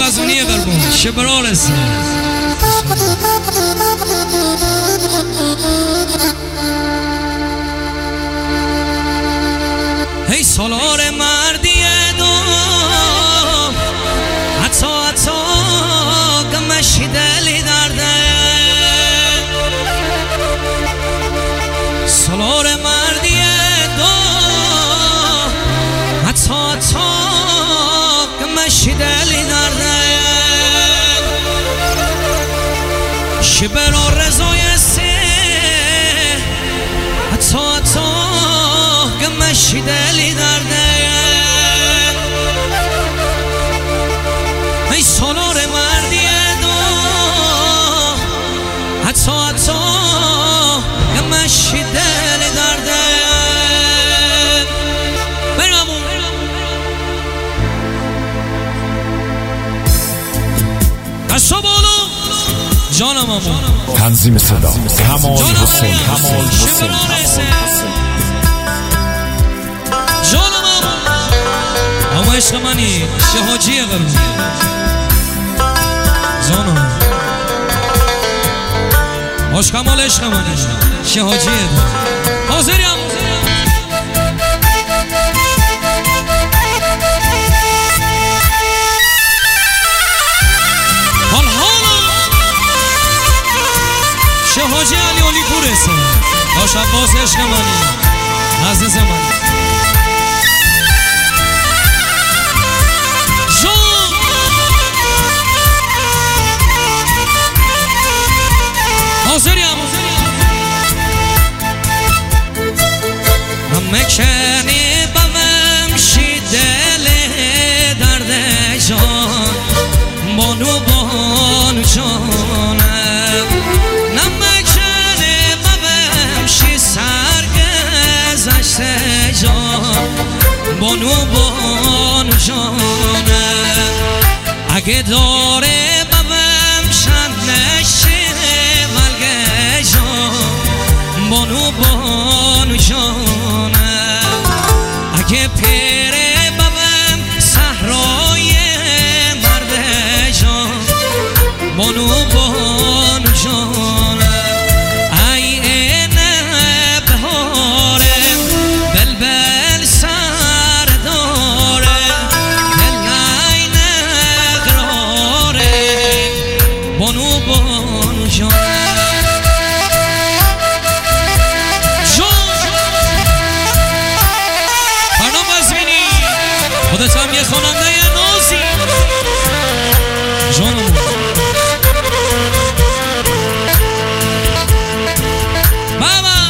غزونی قربون شبرال است. هی سالار مردی دو حتی گمشی دلی درده سالار مردی دو حتی گمشی دلی درده شبر و رضای سه حتی گمشی دلی درده ای سالار مردی دو حتی گمشی دلی درده برمون دستو بالو جانم امون تنظیم صدا کمال حسین جانم اما عشق منی شهاجی قرون جانم باش کمال عشق منی شهاجی حاضری هم شهاجی علی اولی پورسه باش عباس عشق منی عزیز منی حاضری هم نمکنی بمشی دل درد جان بانو جانم نمکنی بمشی سرگذشت جان بانو جانم اگه داره بمشن نشه بانو جانم اگه پیره ببم صحرای مرد جان بانو جانم ای اینه بهاره بلبل سر داره دل اینه قراره بانو جانم خودت هم یه خواننده نازی جانم بابا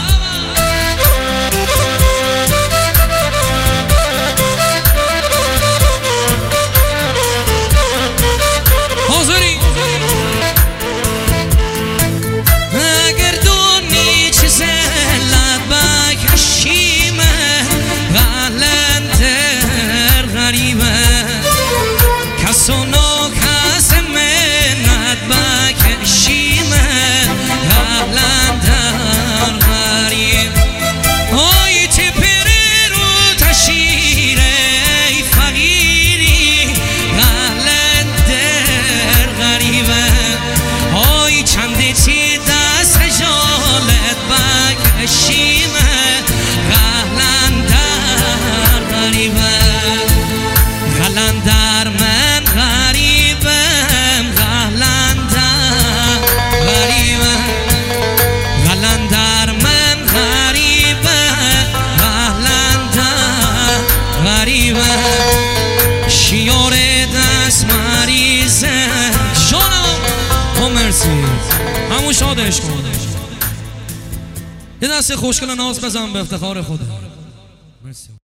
حاضری اگر دونی چیز لبک هشیمه غلنده کسونو کس منت بکشیمه غلندر غریب آی تی پیری رو تشیره ای فقیری غلندر غریبه آی چندی تی دست جالت بکشیمه غلندر غریبه غلندر من غریبم غلندر من غریبم شیار دست مریضم جانم او مرسی همون شادش کن یه دست خوشگل ناز بزن به افتخار خودم مرسی